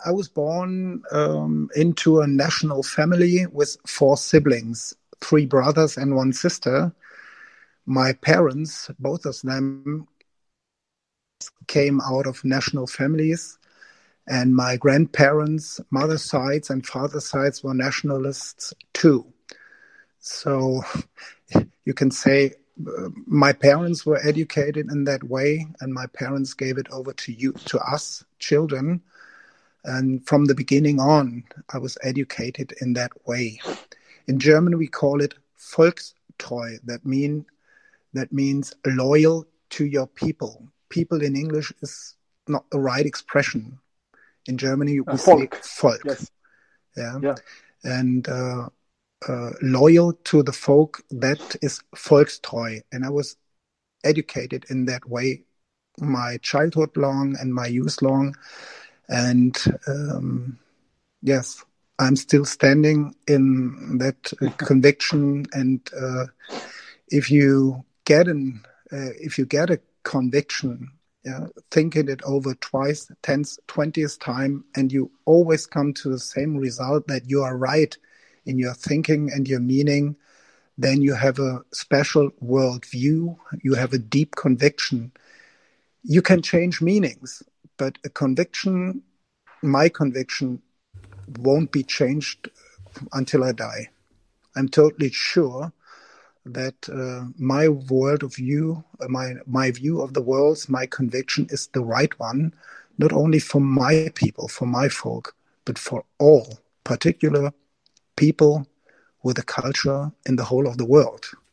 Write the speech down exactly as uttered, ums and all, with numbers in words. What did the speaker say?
I was born um, into a national family with four siblings, three brothers and one sister. My parents, both of them, came out of national families, and my grandparents, mother's sides and father's sides, were nationalists too. So you can say uh, my parents were educated in that way, and my parents gave it over to you, to us children. And from the beginning on, I was educated in that way. In German, we call it Volkstreu. That mean that means loyal to your people. People in English is not the right expression. In Germany, we uh, say Volk. Yes. Yeah. yeah. And uh, uh, loyal to the folk, that is Volkstreu. And I was educated in that way my childhood long and my youth long. And um, yes, I'm still standing in that uh, conviction. And uh, if you get an, uh, if you get a conviction, yeah, thinking it over twice, tenth, twentieth time, and you always come to the same result that you are right in your thinking and your meaning, then you have a special worldview. You have a deep conviction. You can change meanings, but a conviction, my conviction, won't be changed until I die. I'm totally sure that uh, my world of view, uh, my my view of the world, my conviction is the right one, not only for my people, for my folk, but for all particular people with a culture in the whole of the world.